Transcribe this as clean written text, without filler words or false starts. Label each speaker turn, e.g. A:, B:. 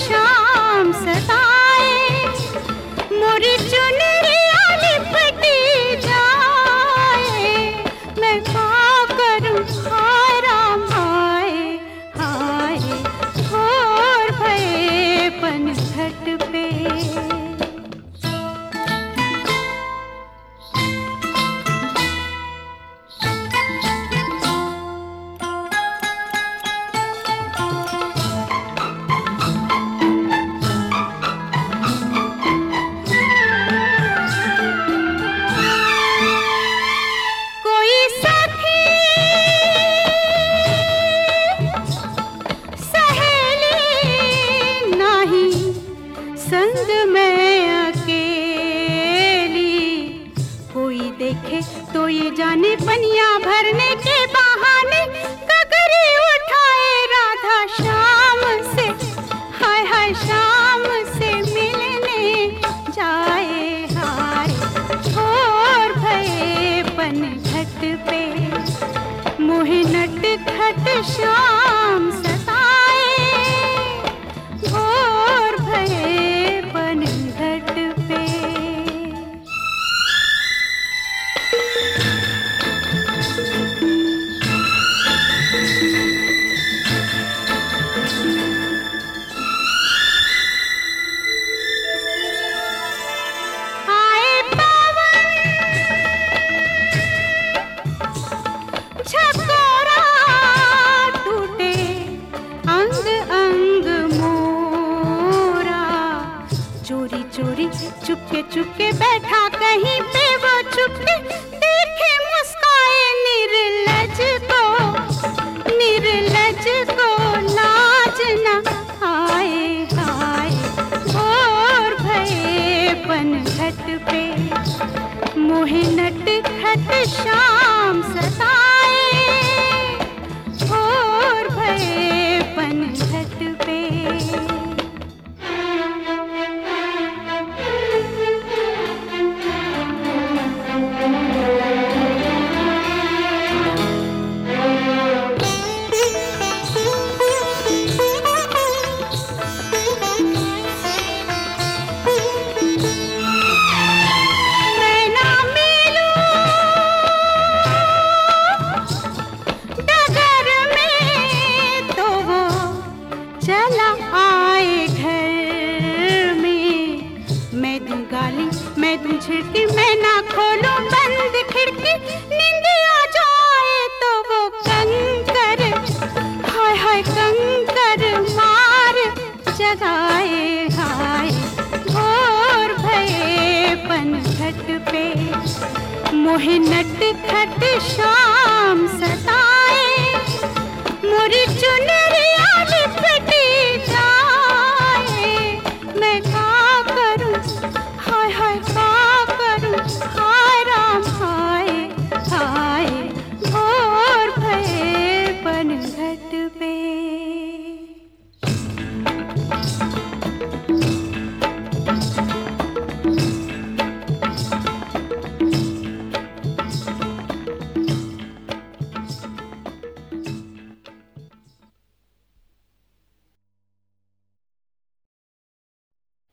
A: शाम सताए, मोरी चुनरिया लिपटी जाए, मैं क्या करूं हाय राम हाय हाय, घोर भये पनघट पे। संग में अकेली, कोई देखे तो ये जाने पनिया भरने के बहाने ककरी उठाए राधा शाम से, हाय हाय शाम से मिलने जाए हाय, घोर भये पनघट पे, मोहे नटखट शाम सताए, घोर भये पनघट पे। आए पवन झकोरा, टूटे अंग अंग मोरा, चोरी चोरी चुपके चुपके बैठा कहीं पे वो चुपके, देखे मुस्काए निर्लज को लाज न आए हाय, घोर भये पनघट पे, मोहे नटखट शाम सताए, घोर भये पनघट पे। चला आए घर में, मैं दूं गाली मैं दूं झिड़की, मैं ना खोलूं बंद खिड़की, नींद आ जाए तो वो कंकर, हाय हाय कंकर मार जगाए हाय, घोर भये पनघट पे, मोहे नटखट शाम